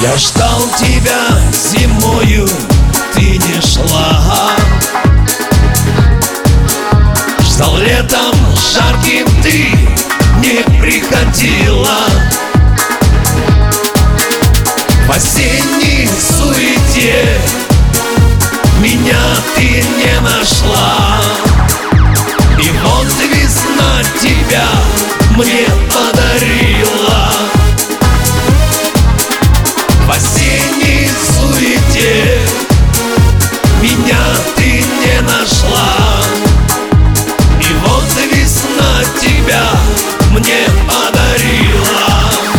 Я ждал тебя зимою, ты не шла. Ждал летом жарким, ты не приходила. В осенней суете меня ты не нашла. И вот весна тебя мне подарила. В осенней суете меня ты не нашла. И вот весна тебя мне подарила.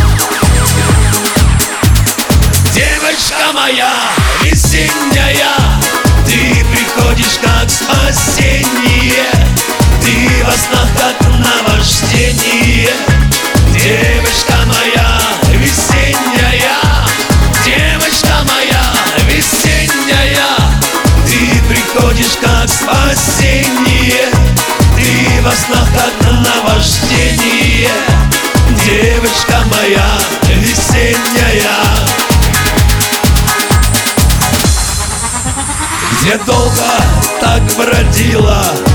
Девочка моя весенняя, ты приходишь как спасение, ты во снах как наваждение. Девочка моя весенняя, девочка моя весенняя, ты приходишь как спасение, ты во снах как наваждение. Девочка моя весенняя. Где долго так бродила